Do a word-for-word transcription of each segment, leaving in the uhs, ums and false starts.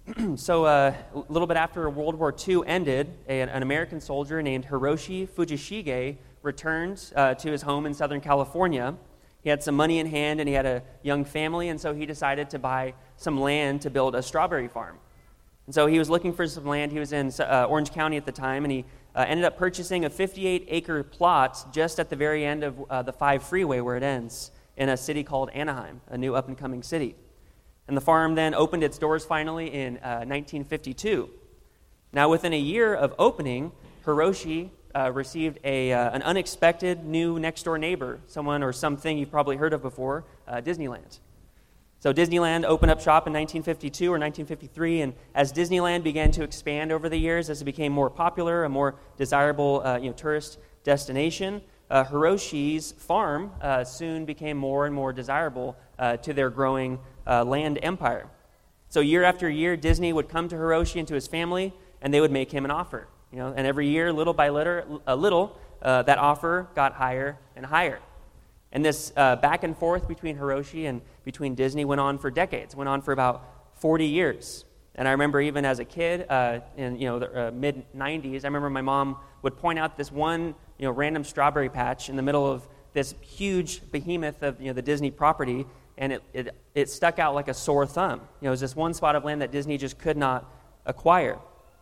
so uh, a little bit after World War Two ended, a, an American soldier named Hiroshi Fujishige returned uh, to his home in Southern California. He had some money in hand, and he had a young family, and so he decided to buy some land to build a strawberry farm. And so he was looking for some land. He was in uh, Orange County at the time, and he uh, ended up purchasing a fifty-eight acre plot just at the very end of uh, the five freeway where it ends, in a city called Anaheim, a new up-and-coming city. And the farm then opened its doors finally in uh, nineteen fifty-two. Now, within a year of opening, Hiroshi uh, received a uh, an unexpected new next-door neighbor, someone or something you've probably heard of before, uh, Disneyland. So Disneyland opened up shop in nineteen fifty-two or nineteen fifty-three, and as Disneyland began to expand over the years, as it became more popular, a more desirable uh, you know, tourist destination, uh, Hiroshi's farm uh, soon became more and more desirable uh, to their growing uh, land empire. So year after year, Disney would come to Hiroshi and to his family, and they would make him an offer. You know, and every year, little by little, a little, uh, that offer got higher and higher. And this uh, back and forth between Hiroshi and between Disney went on for decades, went on for about forty years. And I remember even as a kid, uh, in you know the uh, mid nineties, I remember my mom would point out this one you know random strawberry patch in the middle of this huge behemoth of you know the Disney property, and it it, it stuck out like a sore thumb. You know, it was this one spot of land that Disney just could not acquire.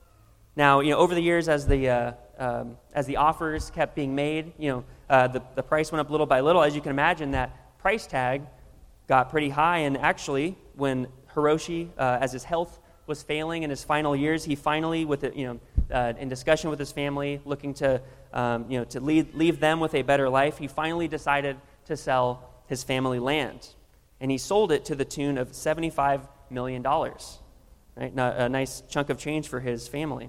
Now, you know, over the years, as the uh, um, as the offers kept being made, you know, uh, the the price went up little by little. As you can imagine, that price tag got pretty high. And actually, when Hiroshi, uh, as his health was failing in his final years, he finally, with the, you know, uh, in discussion with his family, looking to um, you know to leave leave them with a better life, he finally decided to sell his family land, and he sold it to the tune of seventy-five million dollars. Right, a nice chunk of change for his family.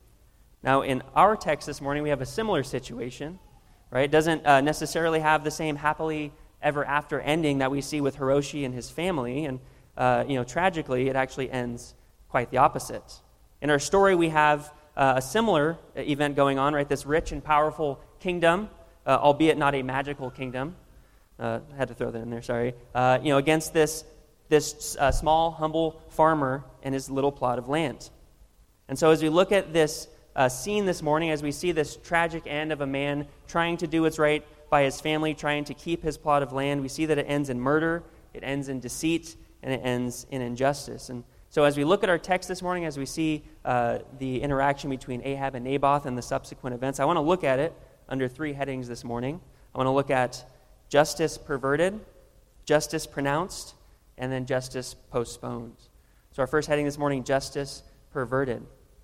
Now, in our text this morning, we have a similar situation, right? It doesn't uh, necessarily have the same happily ever after ending that we see with Hiroshi and his family, and uh, you know, tragically, it actually ends quite the opposite. In our story, we have uh, a similar event going on, right? This rich and powerful kingdom, uh, albeit not a magical kingdom. Uh, I had to throw that in there, sorry. Uh, you know, against this this uh, small, humble farmer and his little plot of land. And so as we look at this uh, scene this morning, as we see this tragic end of a man trying to do what's right by his family, trying to keep his plot of land, we see that it ends in murder, it ends in deceit, and it ends in injustice. And so as we look at our text this morning, as we see uh, the interaction between Ahab and Naboth and the subsequent events, I want to look at it under three headings this morning. I want to look at justice perverted, justice pronounced, and then justice postponed. So our first heading this morning, justice perverted.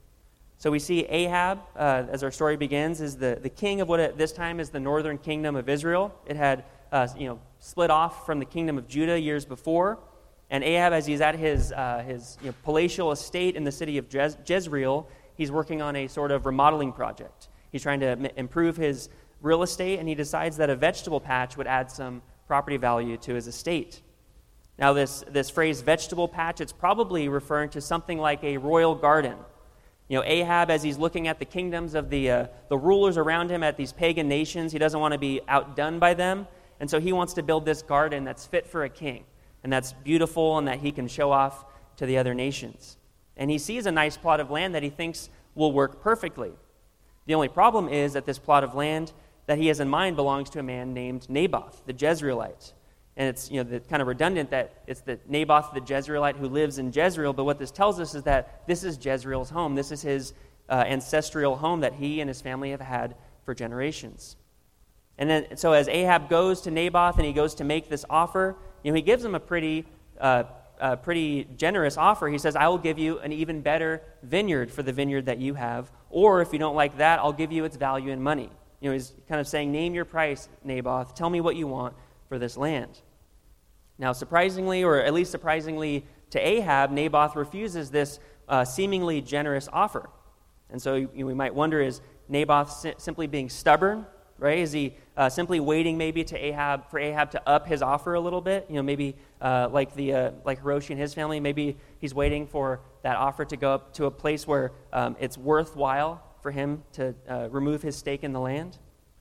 So we see Ahab, uh, as our story begins, is the, the king of what at this time is the northern kingdom of Israel. It had uh, you know split off from the kingdom of Judah years before. And Ahab, as he's at his, uh, his you know, palatial estate in the city of Jez- Jezreel, he's working on a sort of remodeling project. He's trying to m- improve his real estate, and he decides that a vegetable patch would add some property value to his estate. Now, this, this phrase, vegetable patch, it's probably referring to something like a royal garden. You know, Ahab, as he's looking at the kingdoms of the, uh, the rulers around him at these pagan nations, he doesn't want to be outdone by them, and so he wants to build this garden that's fit for a king, and that's beautiful and that he can show off to the other nations. And he sees a nice plot of land that he thinks will work perfectly. The only problem is that this plot of land that he has in mind belongs to a man named Naboth, the Jezreelite. And it's you know the, kind of redundant that it's the Naboth the Jezreelite who lives in Jezreel, but what this tells us is that this is Jezreel's home. This is his uh, ancestral home that he and his family have had for generations. And then, so as Ahab goes to Naboth and he goes to make this offer, you know he gives him a pretty, uh, uh, pretty generous offer. He says, "I will give you an even better vineyard for the vineyard that you have, or if you don't like that, I'll give you its value in money." You know, he's kind of saying, "Name your price, Naboth. Tell me what you want for this land." Now, surprisingly, or at least surprisingly to Ahab, Naboth refuses this uh, seemingly generous offer. And so you know, we might wonder, is Naboth si- simply being stubborn, right? Is he uh, simply waiting maybe to Ahab for Ahab to up his offer a little bit? You know, maybe uh, like the uh, like Hiroshi and his family, maybe he's waiting for that offer to go up to a place where um, it's worthwhile for him to uh, remove his stake in the land.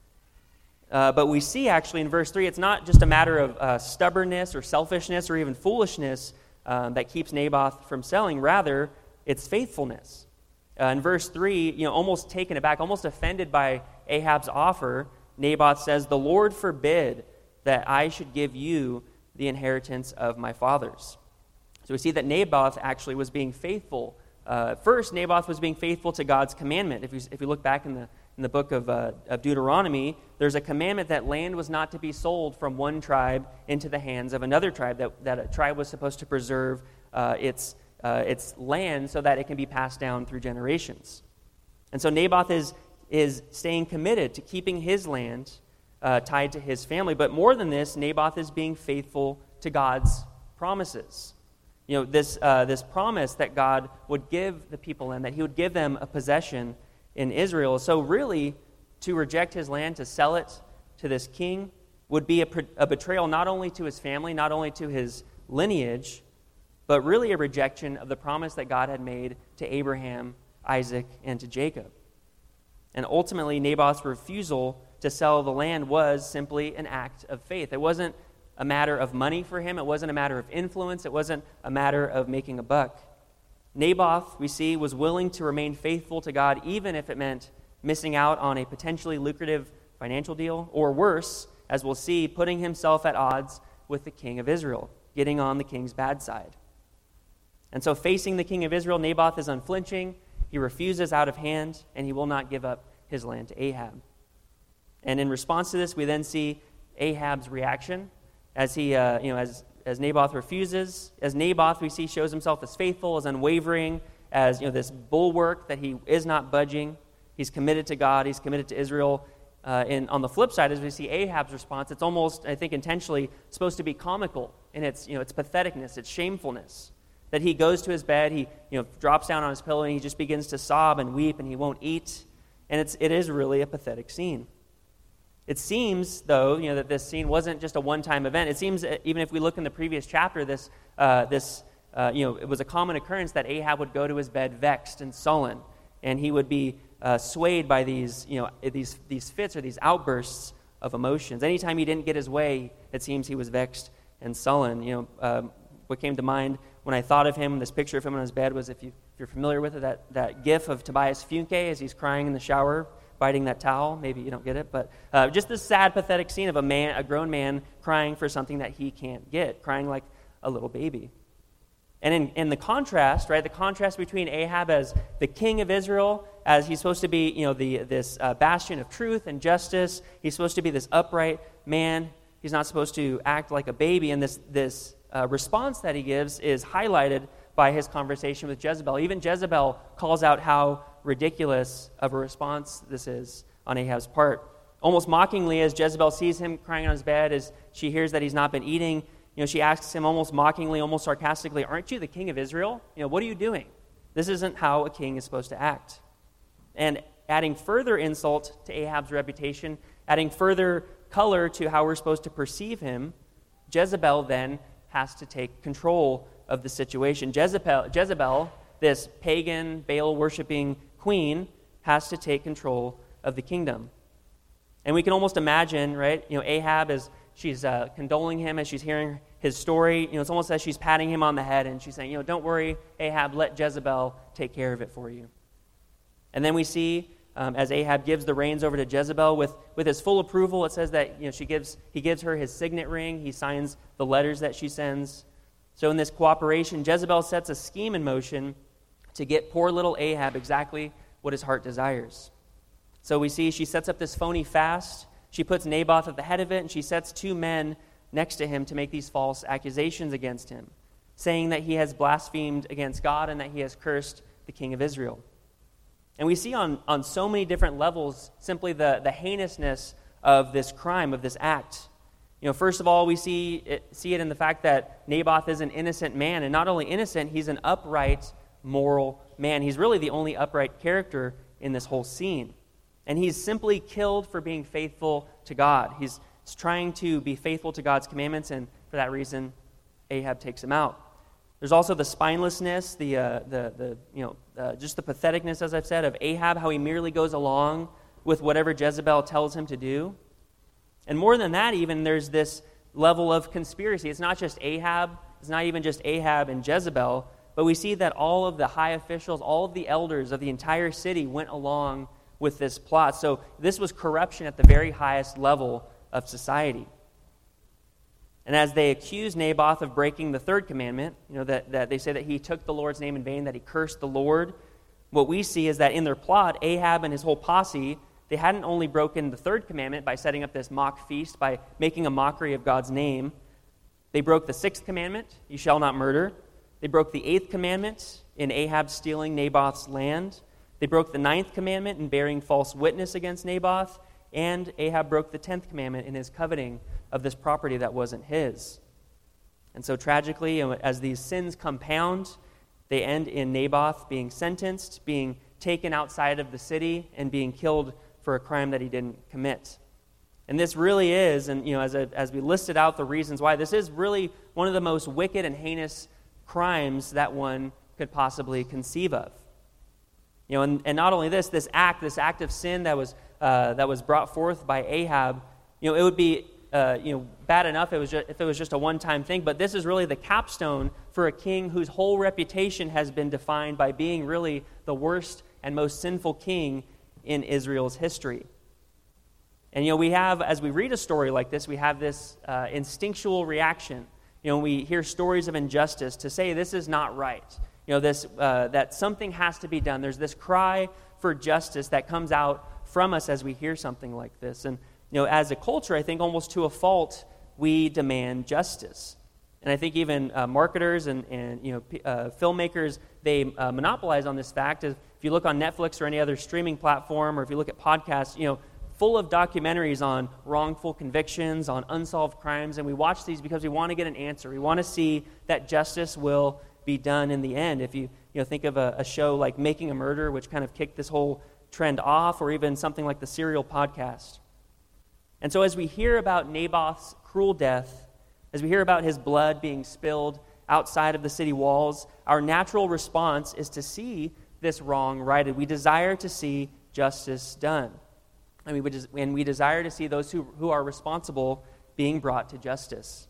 Uh, but we see actually in verse three, it's not just a matter of uh, stubbornness or selfishness or even foolishness um, that keeps Naboth from selling. Rather, its faithfulness. Uh, in verse three, you know, almost taken aback, almost offended by Ahab's offer, Naboth says, "The Lord forbid that I should give you the inheritance of my fathers." So we see that Naboth actually was being faithful. Uh, first, Naboth was being faithful to God's commandment. If you, if you look back in the in the book of, uh, of Deuteronomy, there's a commandment that land was not to be sold from one tribe into the hands of another tribe, that, that a tribe was supposed to preserve uh, its, uh, its land so that it can be passed down through generations. And so Naboth is, is staying committed to keeping his land uh, tied to his family. But more than this, Naboth is being faithful to God's promises. You know, this, uh, this promise that God would give the people and that he would give them a possession in Israel. So really, to reject his land, to sell it to this king, would be a, a betrayal not only to his family, not only to his lineage, but really a rejection of the promise that God had made to Abraham, Isaac, and to Jacob. And ultimately, Naboth's refusal to sell the land was simply an act of faith. It wasn't a matter of money for him. It wasn't a matter of influence. It wasn't a matter of making a buck. Naboth, we see, was willing to remain faithful to God even if it meant missing out on a potentially lucrative financial deal, or worse, as we'll see, putting himself at odds with the king of Israel, getting on the king's bad side. And so facing the king of Israel, Naboth is unflinching. He refuses out of hand, and he will not give up his land to Ahab. And in response to this, we then see Ahab's reaction as he, uh, you know, as As Naboth refuses. As Naboth, we see, shows himself as faithful, as unwavering, as, you know, this bulwark that he is not budging. He's committed to God. He's committed to Israel. Uh, and on the flip side, as we see Ahab's response, it's almost, I think, intentionally supposed to be comical in its, you know, its patheticness, its shamefulness. That he goes to his bed, he, you know, drops down on his pillow, and he just begins to sob and weep, and he won't eat. And it's, it is really a pathetic scene. It seems, though, you know, that this scene wasn't just a one-time event. It seems, even if we look in the previous chapter, this, uh, this, uh, you know, it was a common occurrence that Ahab would go to his bed vexed and sullen, and he would be uh, swayed by these, you know, these these fits or these outbursts of emotions. Anytime he didn't get his way, it seems he was vexed and sullen. You know, um, what came to mind when I thought of him, this picture of him on his bed, was, if you if you're familiar with it, that that GIF of Tobias Funke as he's crying in the shower, biting that towel. Maybe you don't get it, but uh, just this sad, pathetic scene of a man, a grown man, crying for something that he can't get, crying like a little baby. And in, in the contrast, right, the contrast between Ahab as the king of Israel, as he's supposed to be, you know, the this uh, bastion of truth and justice. He's supposed to be this upright man. He's not supposed to act like a baby. And this this uh, response that he gives is highlighted by his conversation with Jezebel. Even Jezebel calls out how ridiculous of a response this is on Ahab's part. Almost mockingly, as Jezebel sees him crying on his bed, as she hears that he's not been eating, you know, she asks him almost mockingly, almost sarcastically, "Aren't you the king of Israel? You know, what are you doing? This isn't how a king is supposed to act." And adding further insult to Ahab's reputation, adding further color to how we're supposed to perceive him, Jezebel then has to take control of the situation. Jezebel, Jezebel, this pagan, Baal-worshiping queen, has to take control of the kingdom. And we can almost imagine, right, you know, Ahab, as she's uh, condoling him, as she's hearing his story, you know, it's almost as she's patting him on the head, and she's saying, you know, "Don't worry, Ahab, let Jezebel take care of it for you." And then we see, um, as Ahab gives the reins over to Jezebel with, with his full approval, it says that, you know, she gives he gives her his signet ring, he signs the letters that she sends. So in this cooperation, Jezebel sets a scheme in motion to get poor little Ahab exactly what his heart desires. So we see she sets up this phony fast. She puts Naboth at the head of it, and she sets two men next to him to make these false accusations against him, saying that he has blasphemed against God and that he has cursed the king of Israel. And we see on, on so many different levels simply the, the heinousness of this crime, of this act. You know, first of all, we see it, see it in the fact that Naboth is an innocent man, and not only innocent, he's an upright, moral man. He's really the only upright character in this whole scene. And he's simply killed for being faithful to God. He's trying to be faithful to God's commandments, and for that reason, Ahab takes him out. There's also the spinelessness, the uh, the the you know uh, just the patheticness, as I've said, of Ahab, how he merely goes along with whatever Jezebel tells him to do. And more than that, even, there's this level of conspiracy. It's not just Ahab. It's not even just Ahab and Jezebel, But we see that all of the high officials, all of the elders of the entire city went along with this plot. So this was corruption at the very highest level of society. And as they accused Naboth of breaking the third commandment, you know, that, that they say that he took the Lord's name in vain, that he cursed the Lord, what we see is that in their plot, Ahab and his whole posse, they hadn't only broken the third commandment by setting up this mock feast, by making a mockery of God's name. They broke the sixth commandment, you shall not murder. They broke the eighth commandment in Ahab stealing Naboth's land. They broke the ninth commandment in bearing false witness against Naboth. And Ahab broke the tenth commandment in his coveting of this property that wasn't his. And so tragically, as these sins compound, they end in Naboth being sentenced, being taken outside of the city, and being killed for a crime that he didn't commit. And this really is, and you know, as, a, as we listed out the reasons why, this is really one of the most wicked and heinous crimes that one could possibly conceive of. You know, and, and not only this, this act, this act of sin that was uh, that was brought forth by Ahab, you know, it would be uh, you know bad enough if it was just, if it was just a one-time thing, but this is really the capstone for a king whose whole reputation has been defined by being really the worst and most sinful king in Israel's history. And, you know, we have, as we read a story like this, we have this uh, instinctual reaction. You know, we hear stories of injustice to say this is not right. You know, this uh, that something has to be done. There's this cry for justice that comes out from us as we hear something like this. And, you know, as a culture, I think almost to a fault, we demand justice. And I think even uh, marketers and, and you know p- uh, filmmakers, they uh, monopolize on this fact. If you look on Netflix or any other streaming platform, or if you look at podcasts, you know, full of documentaries on wrongful convictions, on unsolved crimes, and we watch these because we want to get an answer. We want to see that justice will be done in the end. If you you know think of a, a show like Making a Murder, which kind of kicked this whole trend off, or even something like the Serial podcast. And so as we hear about Naboth's cruel death, as we hear about his blood being spilled outside of the city walls, our natural response is to see this wrong righted. We desire to see justice done. I mean, we des- and we desire to see those who, who are responsible being brought to justice.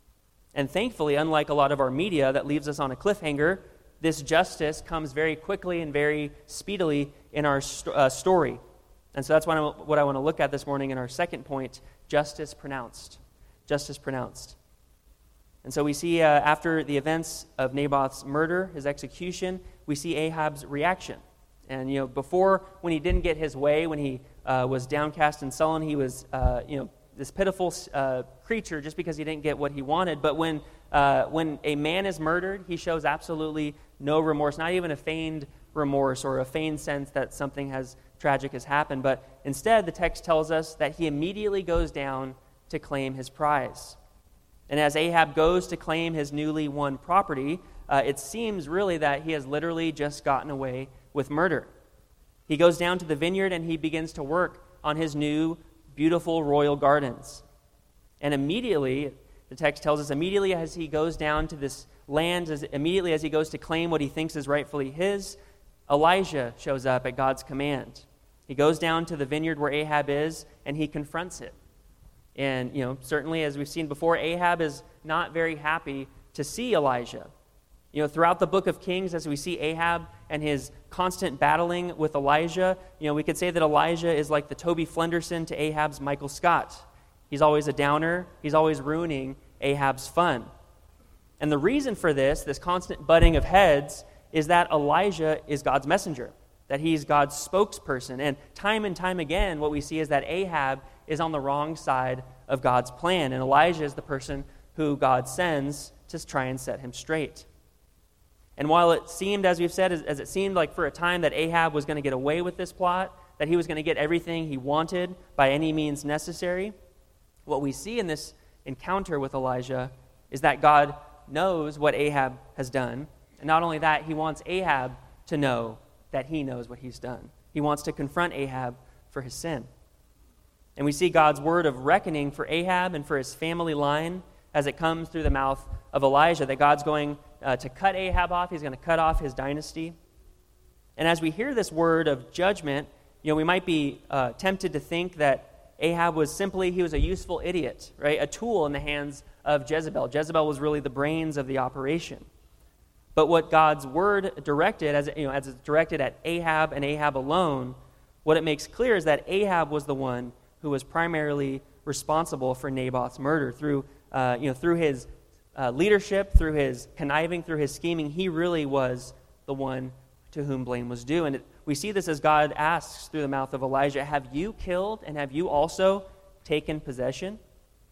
And thankfully, unlike a lot of our media that leaves us on a cliffhanger, this justice comes very quickly and very speedily in our st- uh, story. And so that's what I, what I want to look at this morning in our second point, justice pronounced. Justice pronounced. And so we see uh, after the events of Naboth's murder, his execution, we see Ahab's reaction. And, you know, before, when he didn't get his way, when he uh, was downcast and sullen, he was, uh, you know, this pitiful uh, creature just because he didn't get what he wanted. But when uh, when a man is murdered, he shows absolutely no remorse, not even a feigned remorse or a feigned sense that something has tragic has happened. But instead, the text tells us that he immediately goes down to claim his prize. And as Ahab goes to claim his newly won property, uh, it seems really that he has literally just gotten away with murder. He goes down to the vineyard and he begins to work on his new, beautiful royal gardens. And immediately, the text tells us, immediately as he goes down to this land, as immediately as he goes to claim what he thinks is rightfully his, Elijah shows up at God's command. He goes down to the vineyard where Ahab is, and he confronts it. And, you know, certainly, as we've seen before, Ahab is not very happy to see Elijah. You know, throughout the book of Kings, as we see Ahab and his constant battling with Elijah, you know, we could say that Elijah is like the Toby Flenderson to Ahab's Michael Scott. He's always a downer. He's always ruining Ahab's fun. And the reason for this, this constant butting of heads, is that Elijah is God's messenger, that he's God's spokesperson. And time and time again, what we see is that Ahab is on the wrong side of God's plan, and Elijah is the person who God sends to try and set him straight. And while it seemed, as we've said, as, as it seemed like for a time that Ahab was going to get away with this plot, that he was going to get everything he wanted by any means necessary, what we see in this encounter with Elijah is that God knows what Ahab has done. And not only that, he wants Ahab to know that he knows what he's done. He wants to confront Ahab for his sin. And we see God's word of reckoning for Ahab and for his family line as it comes through the mouth of Elijah, that God's going uh, to cut Ahab off. He's going to cut off his dynasty. And as we hear this word of judgment, you know, we might be uh, tempted to think that Ahab was simply, he was a useful idiot, right? A tool in the hands of Jezebel. Jezebel was really the brains of the operation. But what God's word directed, as, you know, as it's directed at Ahab and Ahab alone, what it makes clear is that Ahab was the one who was primarily responsible for Naboth's murder. Through, uh, you know, through his uh, leadership, through his conniving, through his scheming, he really was the one to whom blame was due. And it, we see this as God asks through the mouth of Elijah, have you killed and have you also taken possession? And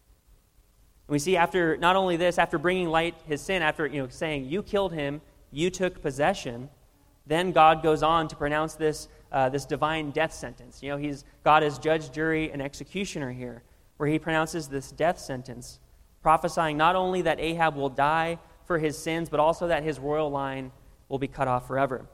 we see after, not only this, after bringing light his sin, after you know saying, you killed him, you took possession, then God goes on to pronounce this uh, this divine death sentence. You know, he's God is judge, jury, and executioner here, where he pronounces this death sentence, prophesying not only that Ahab will die for his sins, but also that his royal line will be cut off forever.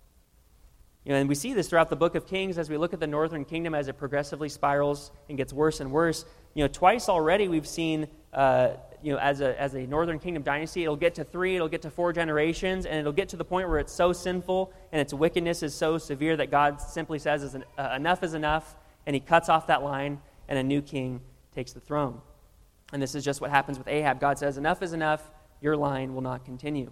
You know, and we see this throughout the book of Kings as we look at the northern kingdom as it progressively spirals and gets worse and worse. You know, twice already we've seen, uh, you know, as a as a northern kingdom dynasty, it'll get to three, it'll get to four generations, and it'll get to the point where it's so sinful and its wickedness is so severe that God simply says, is an, uh, enough is enough, and he cuts off that line, and a new king takes the throne. And this is just what happens with Ahab. God says, enough is enough, your line will not continue.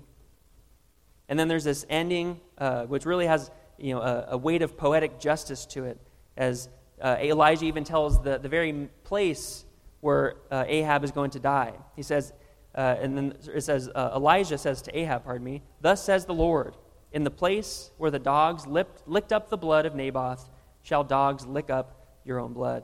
And then there's this ending, uh, which really has you know, a, a weight of poetic justice to it, as uh, Elijah even tells the, the very place where uh, Ahab is going to die. He says, uh, and then it says, uh, Elijah says to Ahab, pardon me, thus says the Lord, in the place where the dogs lipped, licked up the blood of Naboth, shall dogs lick up your own blood.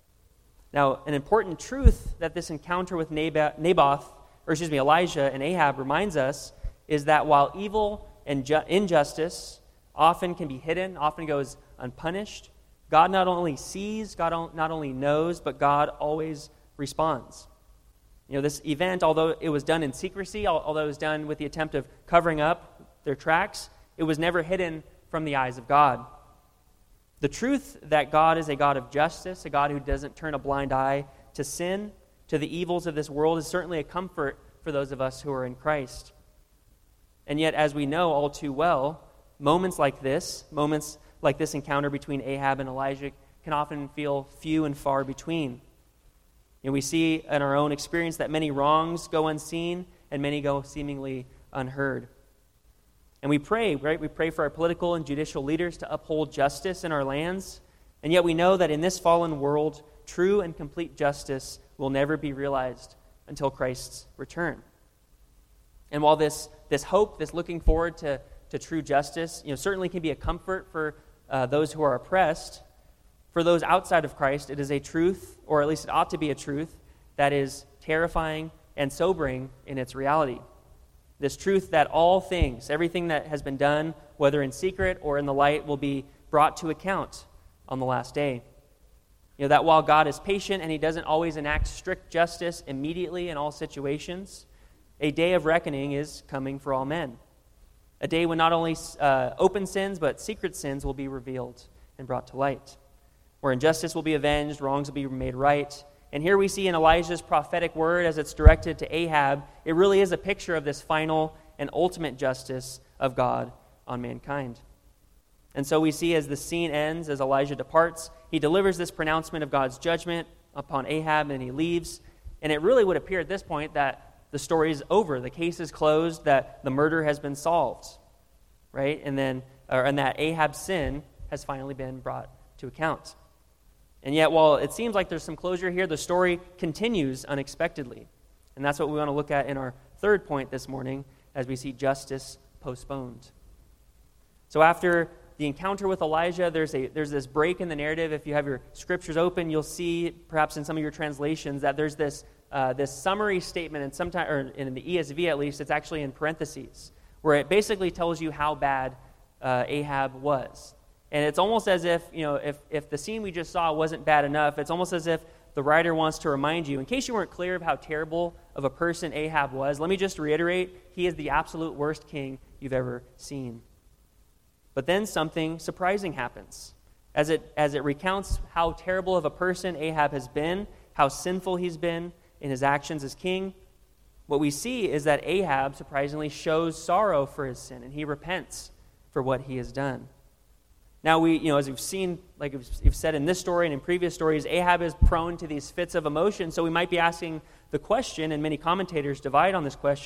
Now, an important truth that this encounter with Naboth, or excuse me, Elijah and Ahab reminds us is that while evil and ju- injustice often can be hidden, often goes unpunished, God not only sees, God not only knows, but God always responds. You know, this event, although it was done in secrecy, although it was done with the attempt of covering up their tracks, it was never hidden from the eyes of God. The truth that God is a God of justice, a God who doesn't turn a blind eye to sin, to the evils of this world, is certainly a comfort for those of us who are in Christ. And yet, as we know all too well, moments like this, moments like this encounter between Ahab and Elijah can often feel few and far between. And we see in our own experience that many wrongs go unseen and many go seemingly unheard. And we pray, right? We pray for our political and judicial leaders to uphold justice in our lands. And yet we know that in this fallen world, true and complete justice will never be realized until Christ's return. And while this, this hope, this looking forward to to true justice, you know, certainly can be a comfort for uh, those who are oppressed. For those outside of Christ, it is a truth, or at least it ought to be a truth, that is terrifying and sobering in its reality. This truth that all things, everything that has been done, whether in secret or in the light, will be brought to account on the last day. You know, that while God is patient and he doesn't always enact strict justice immediately in all situations, a day of reckoning is coming for all men. A day when not only uh, open sins, but secret sins will be revealed and brought to light, where injustice will be avenged, wrongs will be made right. And here we see in Elijah's prophetic word, as it's directed to Ahab, it really is a picture of this final and ultimate justice of God on mankind. And so we see as the scene ends, as Elijah departs, he delivers this pronouncement of God's judgment upon Ahab, and he leaves. And it really would appear at this point that the story is over, the case is closed, that the murder has been solved, right? And then, or, and that Ahab's sin has finally been brought to account. And yet, while it seems like there's some closure here, the story continues unexpectedly. And that's what we want to look at in our third point this morning, as we see justice postponed. So after the encounter with Elijah, there's a there's this break in the narrative. If you have your scriptures open, you'll see, perhaps in some of your translations, that there's this Uh, this summary statement, and sometimes, or in the E S V at least, it's actually in parentheses, where it basically tells you how bad uh, Ahab was. And it's almost as if, you know, if, if the scene we just saw wasn't bad enough, it's almost as if the writer wants to remind you, in case you weren't clear of how terrible of a person Ahab was, let me just reiterate, he is the absolute worst king you've ever seen. But then something surprising happens. As it, as it recounts how terrible of a person Ahab has been, how sinful he's been, in his actions as king, what we see is that Ahab surprisingly shows sorrow for his sin, and he repents for what he has done. Now, we, you know, as we've seen, like we've said in this story and in previous stories, Ahab is prone to these fits of emotion, so we might be asking the question, and many commentators divide on this question,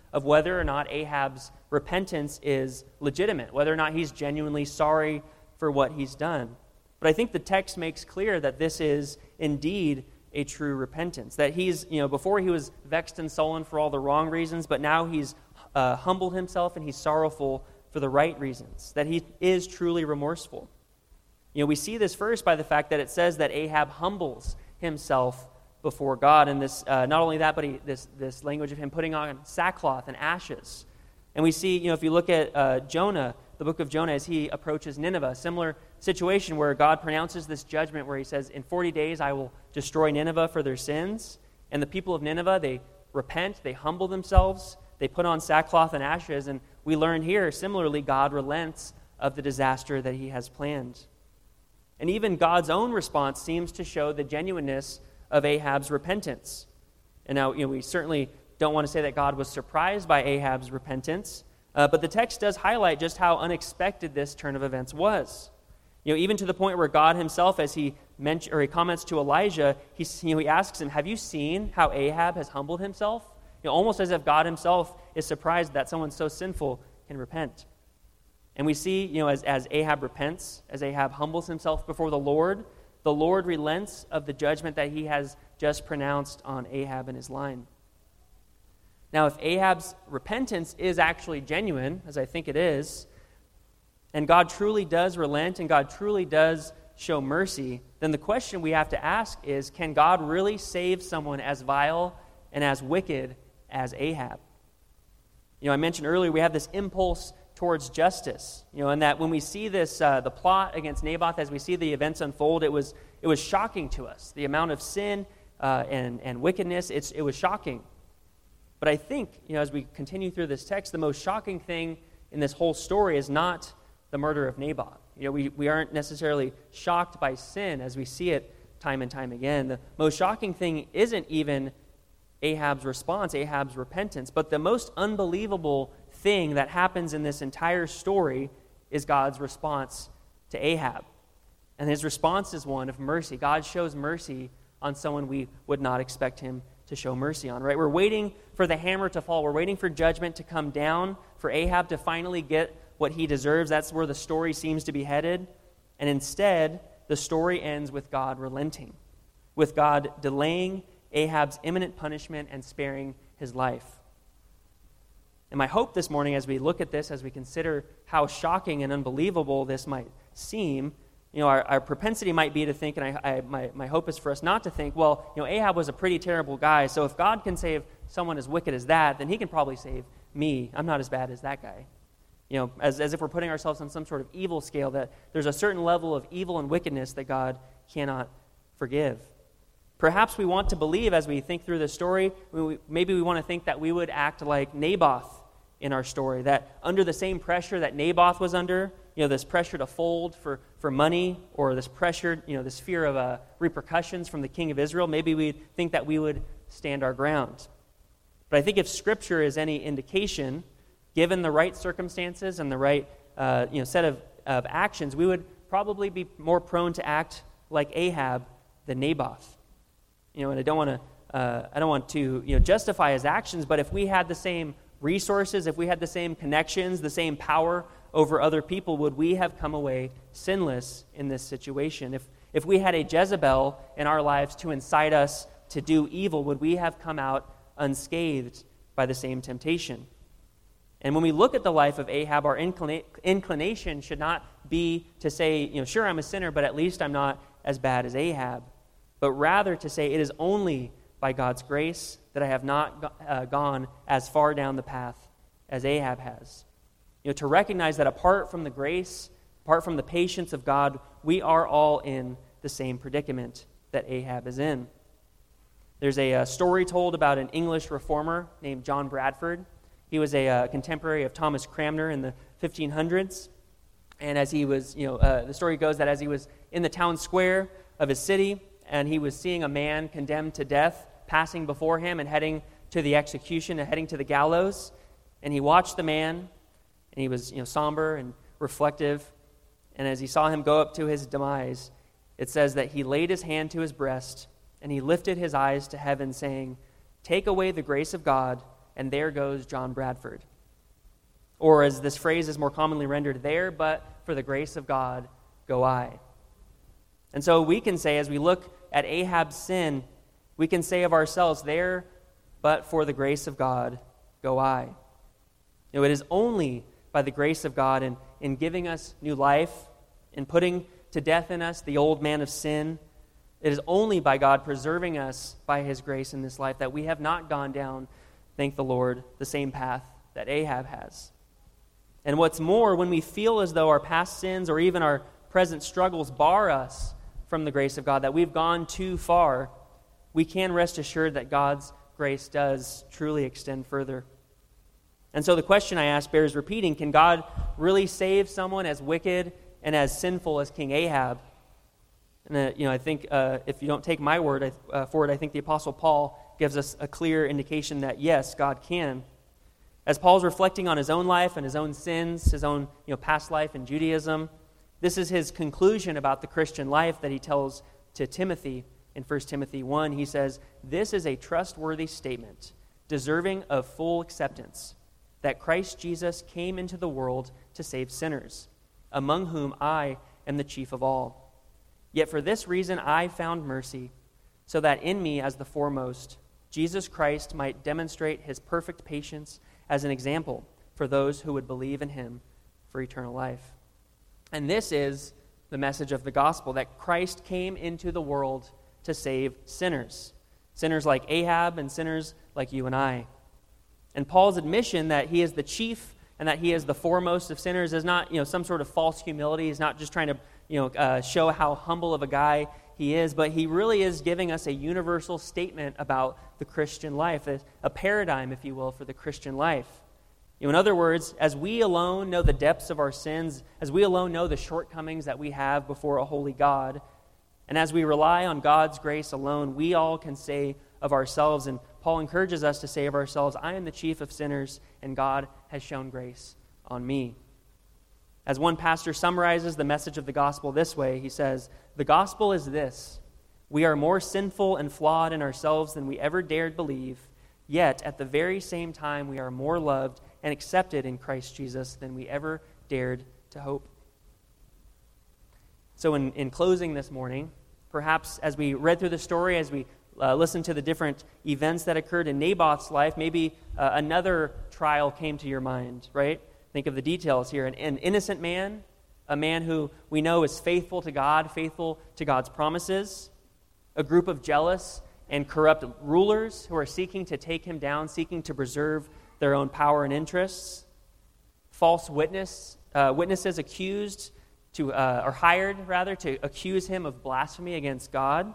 of whether or not Ahab's repentance is legitimate, whether or not he's genuinely sorry for what he's done. But I think the text makes clear that this is indeed a true repentance, that he's, you know, before he was vexed and sullen for all the wrong reasons, but now he's uh, humbled himself and he's sorrowful for the right reasons, that he is truly remorseful. You know, we see this first by the fact that it says that Ahab humbles himself before God, and this uh, not only that, but he, this this language of him putting on sackcloth and ashes. And we see, you know, if you look at uh, Jonah, the book of Jonah, as he approaches Nineveh, similar situation where God pronounces this judgment where he says, in forty days I will destroy Nineveh for their sins. And the people of Nineveh, they repent, they humble themselves, they put on sackcloth and ashes, and we learn here, similarly, God relents of the disaster that he has planned. And even God's own response seems to show the genuineness of Ahab's repentance. And now, you know, we certainly don't want to say that God was surprised by Ahab's repentance, uh, but the text does highlight just how unexpected this turn of events was. You know, even to the point where God himself, as he mention, or he comments to Elijah, he, you know, he asks him, have you seen how Ahab has humbled himself? You know, almost as if God himself is surprised that someone so sinful can repent. And we see, you know, as, as Ahab repents, as Ahab humbles himself before the Lord, the Lord relents of the judgment that he has just pronounced on Ahab and his line. Now, if Ahab's repentance is actually genuine, as I think it is, and God truly does relent and God truly does show mercy, then the question we have to ask is, can God really save someone as vile and as wicked as Ahab? You know, I mentioned earlier we have this impulse towards justice, you know, and that when we see this, uh, the plot against Naboth, as we see the events unfold, it was it was shocking to us. The amount of sin uh, and, and wickedness, it's, it was shocking. But I think, you know, as we continue through this text, the most shocking thing in this whole story is not the murder of Naboth. You know, we, we aren't necessarily shocked by sin as we see it time and time again. The most shocking thing isn't even Ahab's response, Ahab's repentance, but the most unbelievable thing that happens in this entire story is God's response to Ahab. And his response is one of mercy. God shows mercy on someone we would not expect him to show mercy on, right? We're waiting for the hammer to fall. We're waiting for judgment to come down, for Ahab to finally get what he deserves. That's where the story seems to be headed. And instead, the story ends with God relenting, with God delaying Ahab's imminent punishment and sparing his life. And my hope this morning, as we look at this, as we consider how shocking and unbelievable this might seem, you know, our, our propensity might be to think, and I, I, my, my hope is for us not to think, well, you know, Ahab was a pretty terrible guy, so if God can save someone as wicked as that, then he can probably save me. I'm not as bad as that guy. You know, as, as if we're putting ourselves on some sort of evil scale, that there's a certain level of evil and wickedness that God cannot forgive. Perhaps we want to believe, as we think through this story, we, maybe we want to think that we would act like Naboth in our story, that under the same pressure that Naboth was under, you know, this pressure to fold for, for money, or this pressure, you know, this fear of uh, repercussions from the king of Israel, maybe we think that we would stand our ground. But I think if Scripture is any indication, given the right circumstances and the right uh, you know, set of, of actions, we would probably be more prone to act like Ahab than Naboth. You know, and I don't want to, uh, I don't want to, you know, justify his actions, but if we had the same resources, if we had the same connections, the same power over other people, would we have come away sinless in this situation? If if we had a Jezebel in our lives to incite us to do evil, would we have come out unscathed by the same temptation? And when we look at the life of Ahab, our inclina- inclination should not be to say, you know, sure, I'm a sinner, but at least I'm not as bad as Ahab, but rather to say it is only by God's grace that I have not go- uh, gone as far down the path as Ahab has. You know, to recognize that apart from the grace, apart from the patience of God, we are all in the same predicament that Ahab is in. There's a, a story told about an English reformer named John Bradford. He was a, a contemporary of Thomas Cranmer in the fifteen hundreds. And as he was, you know, uh, the story goes that as he was in the town square of his city, and he was seeing a man condemned to death passing before him and heading to the execution and heading to the gallows, and he watched the man, and he was, you know, somber and reflective. And as he saw him go up to his demise, it says that he laid his hand to his breast, and he lifted his eyes to heaven, saying, "Take away the grace of God, and there goes John Bradford. Or as this phrase is more commonly rendered, there, but for the grace of God, go I. And so we can say, as we look at Ahab's sin, we can say of ourselves, there, but for the grace of God, go I. You know, it is only by the grace of God in, in giving us new life, in putting to death in us the old man of sin, it is only by God preserving us by his grace in this life that we have not gone down, thank the Lord, the same path that Ahab has. And what's more, when we feel as though our past sins or even our present struggles bar us from the grace of God, that we've gone too far, we can rest assured that God's grace does truly extend further. And so the question I ask bears repeating: can God really save someone as wicked and as sinful as King Ahab? And uh, you know, I think uh, if you don't take my word uh, for it, I think the Apostle Paul gives us a clear indication that yes, God can. As Paul's reflecting on his own life and his own sins, his own you know past life in Judaism, this is his conclusion about the Christian life that he tells to Timothy in First Timothy one. He says, "This is a trustworthy statement, deserving of full acceptance, that Christ Jesus came into the world to save sinners, among whom I am the chief of all. Yet for this reason I found mercy, so that in me as the foremost, Jesus Christ might demonstrate his perfect patience as an example for those who would believe in him for eternal life." And this is the message of the gospel, that Christ came into the world to save sinners. Sinners like Ahab and sinners like you and I. And Paul's admission that he is the chief and that he is the foremost of sinners is not, you know, some sort of false humility. He's not just trying to, you know, uh, show how humble of a guy he is, but he really is giving us a universal statement about the Christian life, a, a paradigm, if you will, for the Christian life. You know, in other words, as we alone know the depths of our sins, as we alone know the shortcomings that we have before a holy God, and as we rely on God's grace alone, we all can say of ourselves, and Paul encourages us to say of ourselves, I am the chief of sinners, and God has shown grace on me. As one pastor summarizes the message of the gospel this way, he says, "The gospel is this: we are more sinful and flawed in ourselves than we ever dared believe, yet at the very same time we are more loved and accepted in Christ Jesus than we ever dared to hope." So in, in closing this morning, perhaps as we read through the story, as we uh, listened to the different events that occurred in Naboth's life, maybe uh, another trial came to your mind, right? Think of the details here. An, an innocent man, a man who we know is faithful to God, faithful to God's promises, a group of jealous and corrupt rulers who are seeking to take him down, seeking to preserve their own power and interests, false witness uh, witnesses accused to uh, or hired rather to accuse him of blasphemy against God.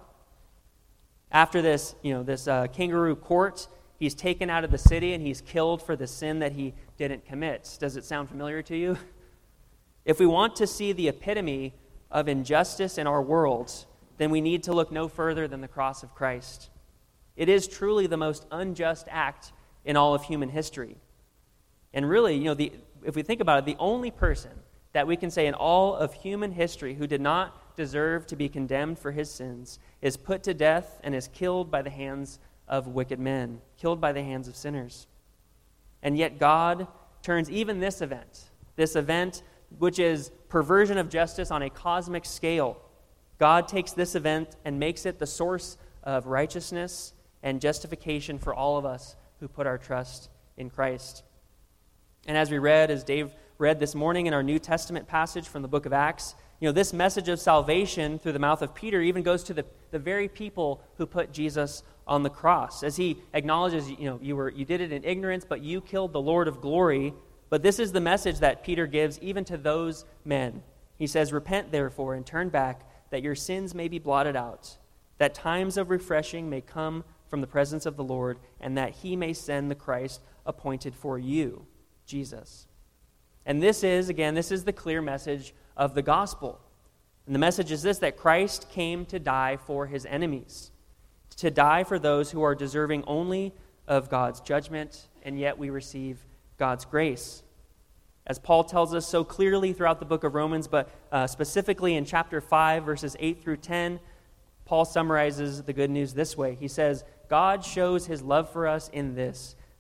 After this, you know, this uh, kangaroo court, he's taken out of the city and he's killed for the sin that he didn't commit. Does it sound familiar to you? If we want to see the epitome of injustice in our world, then we need to look no further than the cross of Christ. It is truly the most unjust act in all of human history. And really, you know, the, if we think about it, the only person that we can say in all of human history who did not deserve to be condemned for his sins is put to death and is killed by the hands of wicked men, killed by the hands of sinners. And yet God turns even this event, this event which is perversion of justice on a cosmic scale, God takes this event and makes it the source of righteousness and justification for all of us who put our trust in Christ. And as we read, as Dave read this morning in our New Testament passage from the book of Acts, you know, this message of salvation through the mouth of Peter even goes to the, the very people who put Jesus on the cross. As he acknowledges, you know, you were you did it in ignorance, but you killed the Lord of glory. But this is the message that Peter gives even to those men. He says, "Repent therefore and turn back, that your sins may be blotted out, that times of refreshing may come from the presence of the Lord, and that he may send the Christ appointed for you, Jesus." And this is, again, this is the clear message of the gospel. And the message is this, that Christ came to die for his enemies, to die for those who are deserving only of God's judgment, and yet we receive God's grace. As Paul tells us so clearly throughout the book of Romans, but uh, specifically in chapter five, verses eight through ten, Paul summarizes the good news this way. He says, "God shows his love for us in this,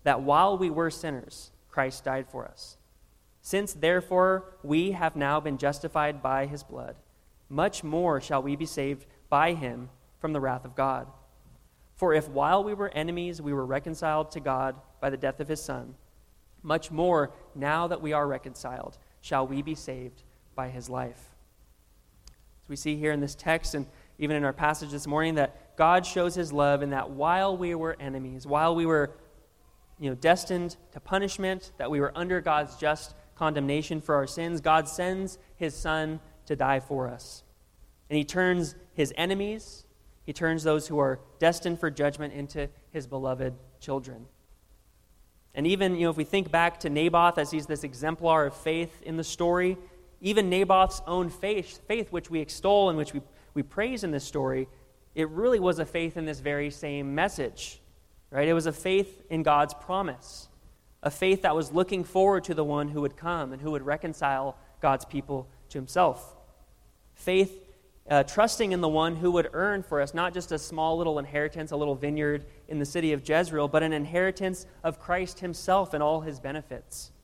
that while we were sinners, Christ died for us. Since, therefore, we have now been justified by his blood, much more shall we be saved by him from the wrath of God. For if while we were enemies we were reconciled to God by the death of his Son, much more, now that we are reconciled, shall we be saved by his life. As we see here in this text, and even in our passage this morning, that God shows his love in that while we were enemies, while we were you know, destined to punishment, that we were under God's just condemnation for our sins, God sends his Son to die for us. And he turns his enemies, he turns those who are destined for judgment into his beloved children. And even, you know, if we think back to Naboth as he's this exemplar of faith in the story, even Naboth's own faith, faith which we extol and which we, we praise in this story, it really was a faith in this very same message, right? It was a faith in God's promise, a faith that was looking forward to the one who would come and who would reconcile God's people to himself. Faith Uh, trusting in the one who would earn for us not just a small little inheritance, a little vineyard in the city of Jezreel, but an inheritance of Christ himself and all his benefits.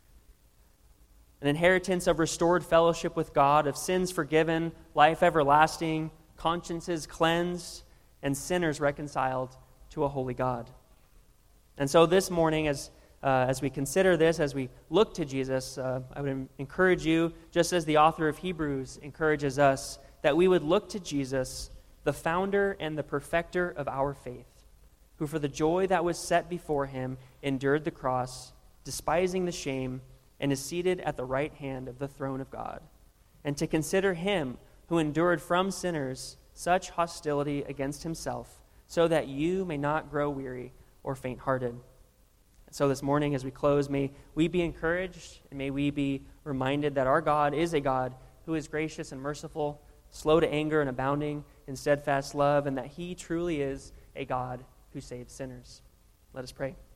An inheritance of restored fellowship with God, of sins forgiven, life everlasting, consciences cleansed, and sinners reconciled to a holy God. And so this morning, as uh, as we consider this, as we look to Jesus, uh, I would encourage you, just as the author of Hebrews encourages us, that we would look to Jesus, the founder and the perfecter of our faith, who for the joy that was set before him endured the cross, despising the shame, and is seated at the right hand of the throne of God. And to consider him who endured from sinners such hostility against himself, so that you may not grow weary or faint-hearted. And so this morning as we close, may we be encouraged, and may we be reminded that our God is a God who is gracious and merciful, slow to anger and abounding in steadfast love, and that he truly is a God who saves sinners. Let us pray.